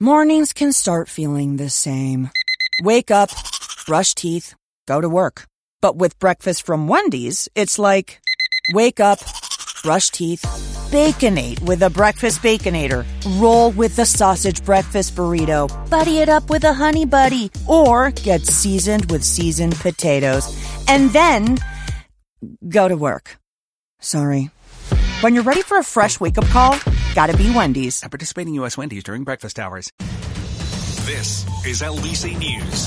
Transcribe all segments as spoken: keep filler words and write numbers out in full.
Mornings can start feeling the same. Wake up, brush teeth, go to work. But with breakfast from Wendy's, it's like, wake up, brush teeth, Baconate with a breakfast Baconator. Roll with the sausage breakfast burrito. Buddy it up with a honey buddy. Or get seasoned with seasoned potatoes. And then, go to work. Sorry. When you're ready for a fresh wake-up call, gotta be Wendy's. At participating U S Wendy's during breakfast hours. This is L B C News.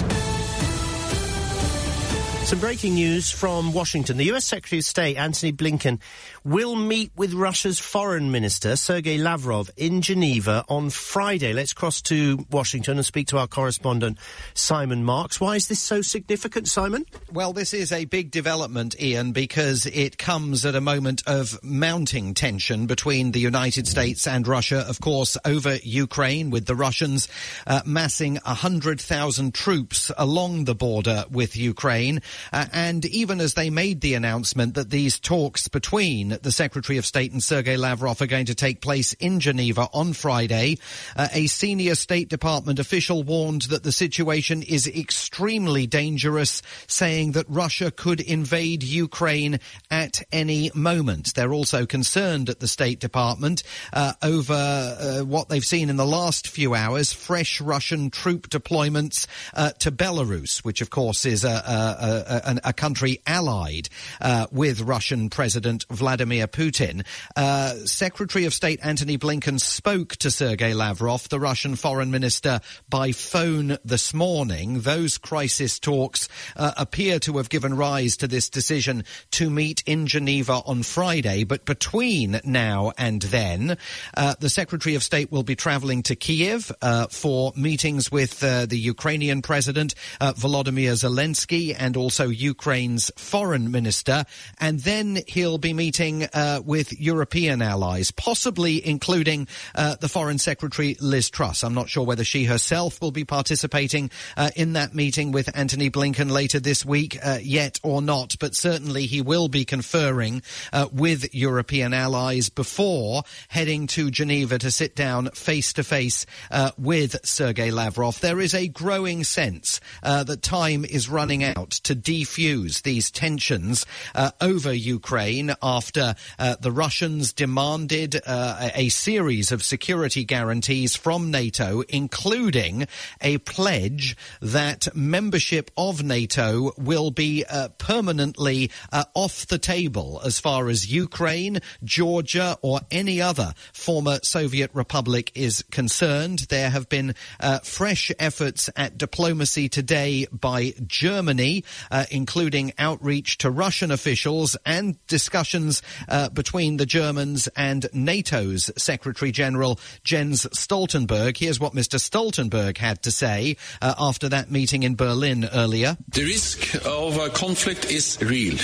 Some breaking news from Washington. The U S Secretary of State, Antony Blinken, will meet with Russia's foreign minister, Sergei Lavrov, in Geneva on Friday. Let's cross to Washington and speak to our correspondent, Simon Marks. Why is this so significant, Simon? Well, this is a big development, Ian, because it comes at a moment of mounting tension between the United States and Russia, of course, over Ukraine, with the Russians uh, massing one hundred thousand troops along the border with Ukraine. Uh, and even as they made the announcement that these talks between the Secretary of State and Sergei Lavrov are going to take place in Geneva on Friday, uh, a senior State Department official warned that the situation is extremely dangerous, saying that Russia could invade Ukraine at any moment. They're also concerned at the State Department uh, over uh, what they've seen in the last few hours, fresh Russian troop deployments uh, to Belarus, which of course is a, a, a A, a country allied uh, with Russian President Vladimir Putin. Uh, Secretary of State Antony Blinken spoke to Sergei Lavrov, the Russian foreign minister, by phone this morning. Those crisis talks uh, appear to have given rise to this decision to meet in Geneva on Friday. But between now and then, uh, the Secretary of State will be travelling to Kiev uh, for meetings with uh, the Ukrainian President uh, Volodymyr Zelensky and also also Ukraine's foreign minister, and then he'll be meeting uh, with European allies, possibly including uh, the Foreign Secretary Liz Truss. I'm not sure whether she herself will be participating uh, in that meeting with Antony Blinken later this week uh, yet or not, but certainly he will be conferring uh, with European allies before heading to Geneva to sit down face-to-face uh, with Sergei Lavrov. There is a growing sense uh, that time is running out to defuse these tensions uh, over Ukraine after uh, the Russians demanded uh, a series of security guarantees from NATO, including a pledge that membership of NATO will be uh, permanently uh, off the table as far as Ukraine, Georgia or any other former Soviet republic is concerned. There have been uh, fresh efforts at diplomacy today by Germany, Uh, including outreach to Russian officials and discussions uh, between the Germans and NATO's Secretary-General Jens Stoltenberg. Here's what Mister Stoltenberg had to say uh, after that meeting in Berlin earlier. The risk of a conflict is real.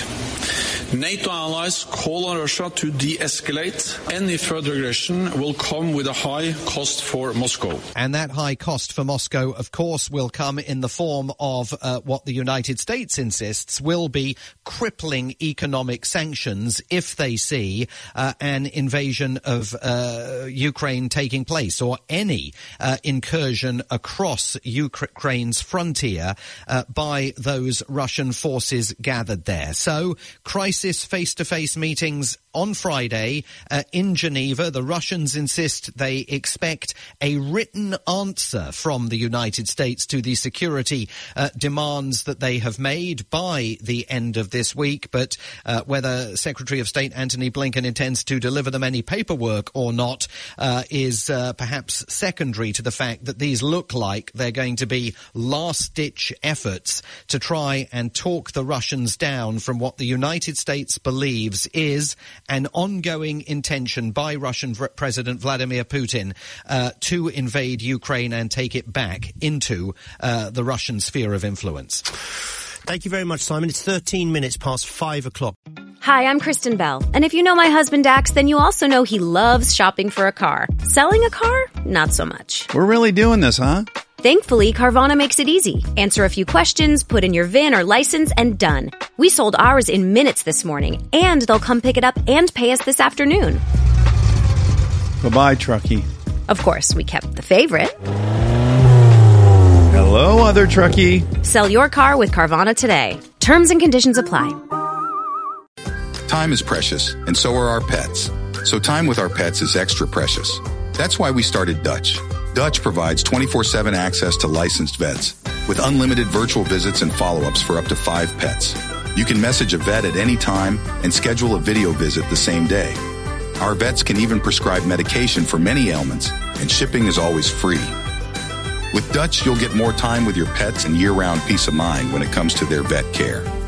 NATO allies call on Russia to de-escalate. Any further aggression will come with a high cost for Moscow. And that high cost for Moscow, of course, will come in the form of uh, what the United States insists will be crippling economic sanctions if they see uh, an invasion of uh, Ukraine taking place, or any uh, incursion across Ukraine's frontier uh, by those Russian forces gathered there. So, crisis face-to-face meetings on Friday uh, in Geneva. The Russians insist they expect a written answer from the United States to the security uh, demands that they have made by the end of this week, but uh, whether Secretary of State Antony Blinken intends to deliver them any paperwork or not uh, is uh, perhaps secondary to the fact that these look like they're going to be last-ditch efforts to try and talk the Russians down from what the United States believes is an ongoing intention by Russian President Vladimir Putin uh, to invade Ukraine and take it back into uh, the Russian sphere of influence. Thank you very much, Simon. It's thirteen minutes past five o'clock. Hi, I'm Kristen Bell. And if you know my husband Dax, then you also know he loves shopping for a car. Selling a car? Not so much. We're really doing this, huh? Thankfully, Carvana makes it easy. Answer a few questions, put in your V I N or license, and done. We sold ours in minutes this morning, and they'll come pick it up and pay us this afternoon. Bye-bye, Truckee. Of course, we kept the favorite. other, Truckee. Sell your car with Carvana today. Terms and conditions apply. Time is precious, and so are our pets. So time with our pets is extra precious. That's why we started Dutch. Dutch provides twenty-four seven access to licensed vets with unlimited virtual visits and follow-ups for up to five pets. You can message a vet at any time and schedule a video visit the same day. Our vets can even prescribe medication for many ailments, and shipping is always free. With Dutch, you'll get more time with your pets and year-round peace of mind when it comes to their vet care.